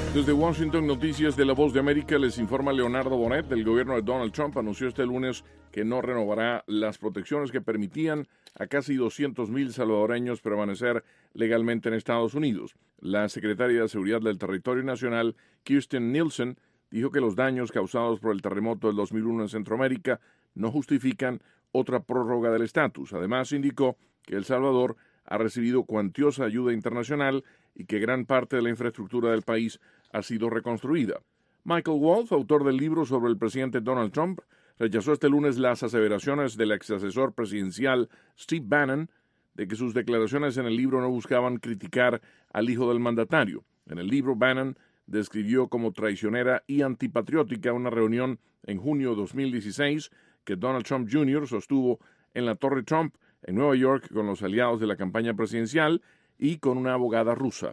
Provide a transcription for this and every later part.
Desde Washington, noticias de La Voz de América, les informa Leonardo Bonet. Del gobierno de Donald Trump anunció este lunes que no renovará las protecciones que permitían a casi 200,000 salvadoreños permanecer legalmente en Estados Unidos. La secretaria de Seguridad del Territorio Nacional, Kirstjen Nielsen, dijo que los daños causados por el terremoto del 2001 en Centroamérica no justifican otra prórroga del estatus. Además, indicó que El Salvador ha recibido cuantiosa ayuda internacional y que gran parte de la infraestructura del país ha sido reconstruida. Michael Wolff, autor del libro sobre el presidente Donald Trump, rechazó este lunes las aseveraciones del exasesor presidencial Steve Bannon de que sus declaraciones en el libro no buscaban criticar al hijo del mandatario. En el libro, Bannon describió como traicionera y antipatriótica una reunión en junio de 2016 que Donald Trump Jr. sostuvo en la Torre Trump en Nueva York con los aliados de la campaña presidencial y con una abogada rusa.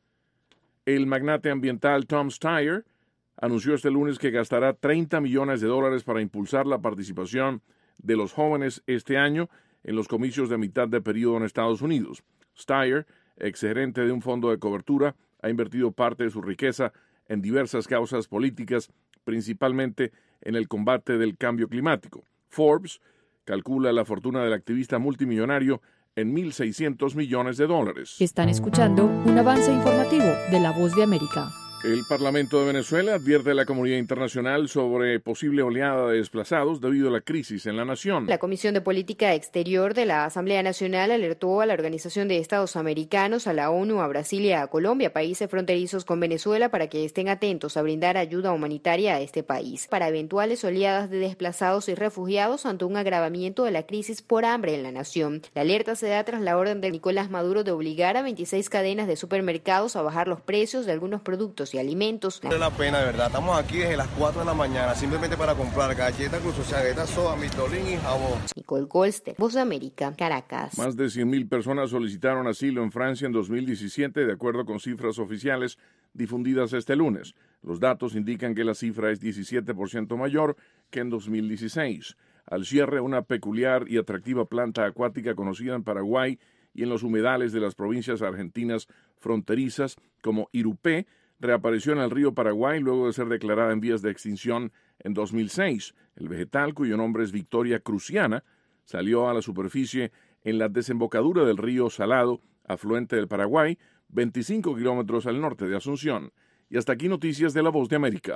El magnate ambiental Tom Steyer anunció este lunes que gastará $30 millones para impulsar la participación de los jóvenes este año en los comicios de mitad de periodo en Estados Unidos. Steyer, exgerente de un fondo de cobertura, ha invertido parte de su riqueza en diversas causas políticas, principalmente en el combate del cambio climático. Forbes calcula la fortuna del activista multimillonario en $1,600 millones. Están escuchando un avance informativo de La Voz de América. El Parlamento de Venezuela advierte a la comunidad internacional sobre posible oleada de desplazados debido a la crisis en la nación. La Comisión de Política Exterior de la Asamblea Nacional alertó a la Organización de Estados Americanos, a la ONU, a Brasil y a Colombia, países fronterizos con Venezuela, para que estén atentos a brindar ayuda humanitaria a este país para eventuales oleadas de desplazados y refugiados ante un agravamiento de la crisis por hambre en la nación. La alerta se da tras la orden de Nicolás Maduro de obligar a 26 cadenas de supermercados a bajar los precios de algunos productos y alimentos. Vale la pena, de verdad. Estamos aquí desde las 4 de la mañana simplemente para comprar galletas, galletas, soda, mitolín y jabón. Nicole Golster, Voz de América, Caracas. Más de 100,000 personas solicitaron asilo en Francia en 2017, de acuerdo con cifras oficiales difundidas este lunes. Los datos indican que la cifra es 17% mayor que en 2016. Al cierre, una peculiar y atractiva planta acuática conocida en Paraguay y en los humedales de las provincias argentinas fronterizas como Irupé, reapareció en el río Paraguay luego de ser declarada en vías de extinción en 2006. El vegetal, cuyo nombre es Victoria cruciana, salió a la superficie en la desembocadura del río Salado, afluente del Paraguay, 25 kilómetros al norte de Asunción. Y hasta aquí noticias de La Voz de América.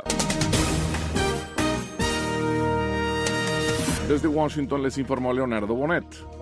Desde Washington les informó Leonardo Bonet.